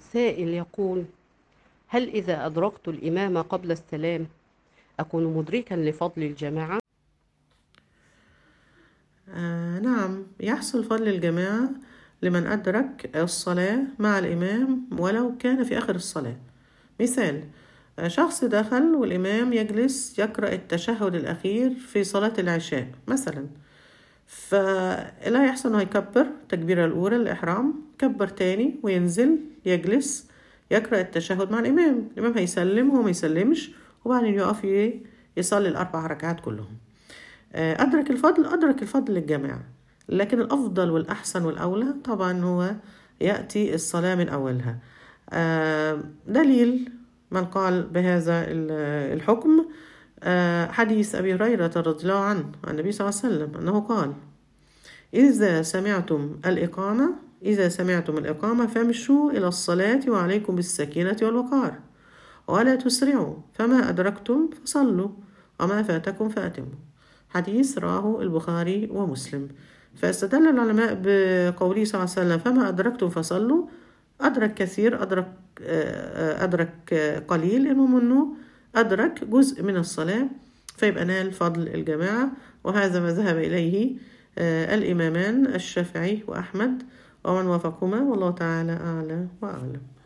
سائل يقول: هل إذا أدركت الإمام قبل السلام أكون مدركا لفضل الجماعة؟ نعم، يحصل فضل الجماعة لمن أدرك الصلاة مع الإمام ولو كان في آخر الصلاة. مثال: شخص دخل والإمام يجلس يقرأ التشهد الأخير في صلاة العشاء مثلا، فلا يحصل أنه يكبر تكبيرة الأولى الإحرام، كبر تاني وينزل يجلس يقرأ التشهد مع الإمام هيسلم وهو ما يسلمش، وبعدين يقف يصلي الأربع ركعات كلهم. أدرك الفضل للجماعة، لكن الأفضل والأحسن والأولى طبعا هو يأتي الصلاة من أولها. دليل من قال بهذا الحكم حديث أبي هريرة رضي الله عنه عن النبي صلى الله عليه وسلم أنه قال: إذا سمعتم الإقامة فامشوا إلى الصلاة وعليكم بالسكينة والوقار، ولا تسرعوا، فما أدركتم فصلوا وما فاتكم فأتموا. حديث رواه البخاري ومسلم. فاستدل العلماء بقوله صلى الله عليه وسلم: فما أدركتم فصلوا، أدرك كثير، أدرك قليل، المهم أنه أدرك جزء من الصلاة فيبقى نال فضل الجماعة. وهذا ما ذهب إليه الإمامان الشافعي وأحمد ومن وافقهما، والله تعالى أعلى وأعلم.